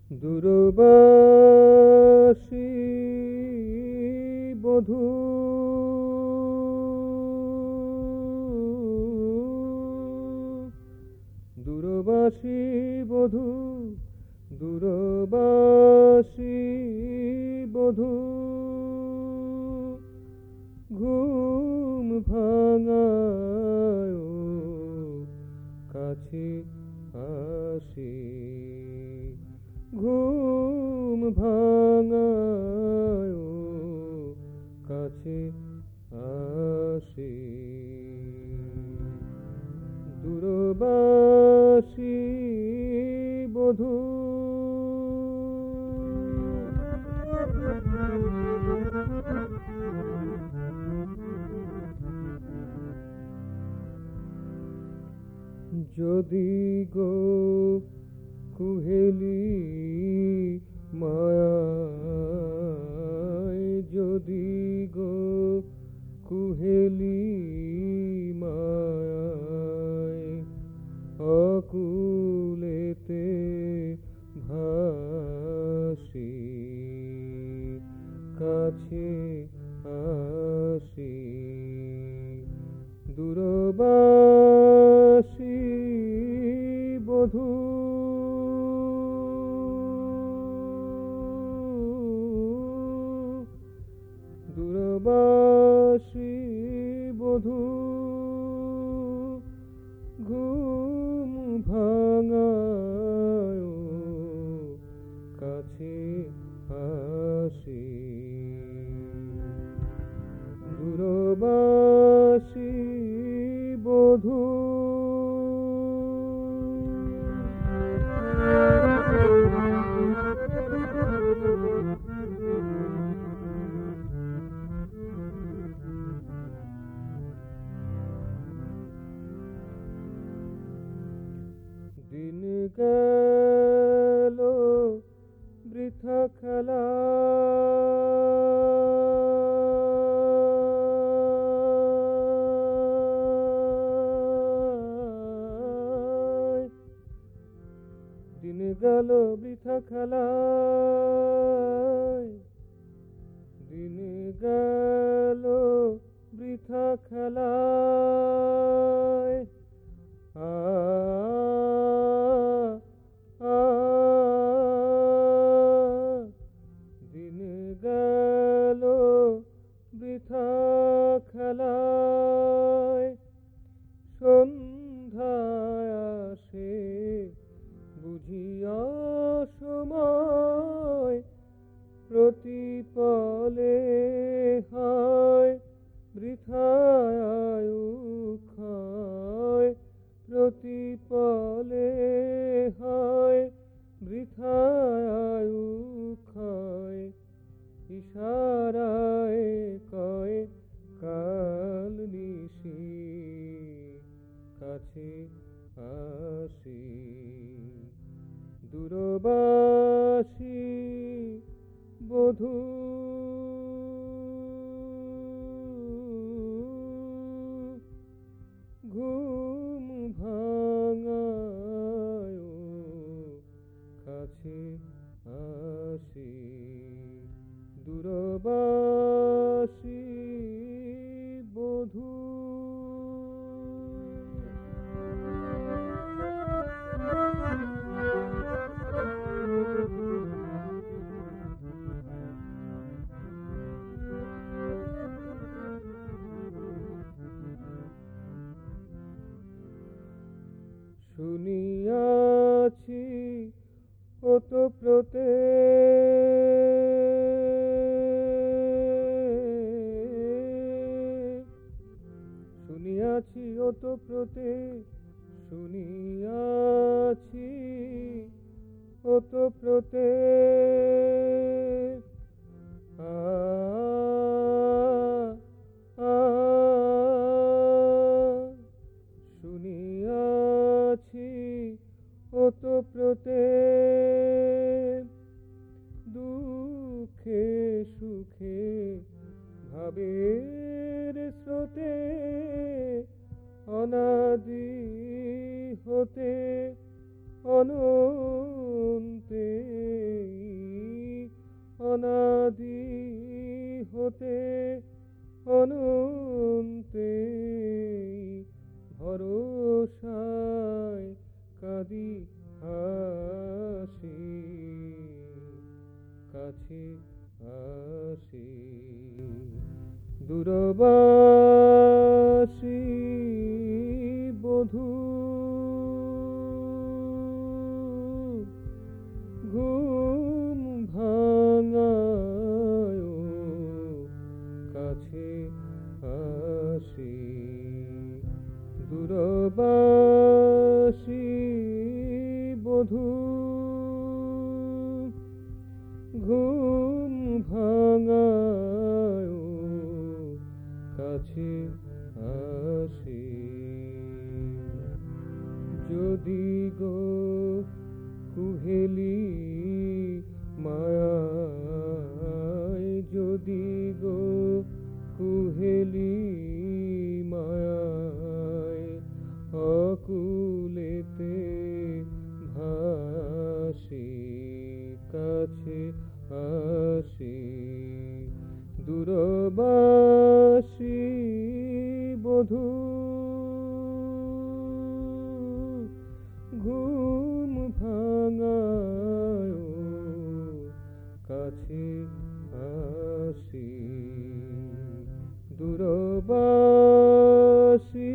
দূরবাসী বধূ দূরবাসী বধূ দূরবাসী বধূ ঘুম ভাঙায় কাছে আসি ঘুম ভাঙায় কাছে আসি দূরবাসী বধূ যদি গো কুহেলি মায়ায় যদি গো কুহেলি মায়ায় অকুলেতে ভাসি কাছে আসি দূরবাসী বধূ দূরবাসী বধূ ঘুম ভাঙায় কাছে আসি দূরবাসী বধূ দিন গেল বৃথা খেলা দিন গেল বৃথা খেলায় দিন গেল বৃথা খেলায় দিন গেল বৃথা খেলায় সন্ধ্যায় আসে বুঝিয়া সময় প্রতিপলে হয় বৃথায় আয়ু ক্ষয় প্রতিপলে হয় বৃথায় আয়ু ক্ষয় ইশারায় কয় কাল নিশি কাছে আসি দূরবাসী বধূ ঘুম ভাঙায় কাছে আসি দূরবাসী বধূ শুনিয়াছি ওতপ্রোতে শুনিয়াছি ওতপ্রোতে শুনিয়াছি ওতপ্রোতে শুনিয়াছি ওতপ্রোতে দুঃখে সুখে ভাবের স্রোতে অনাদি হতে অনন্তে দূরবাসী বধূ ঘুম ভাঙায় কাছে আসি যদি গো কুহেলি মায়ায় যদি গো কুহেলি মায়ায় অকুলেতে ভাসি কাছে আসি দূরবাসী বধূ ঘুম ভাঙায় কাছে আসি দূরবাসী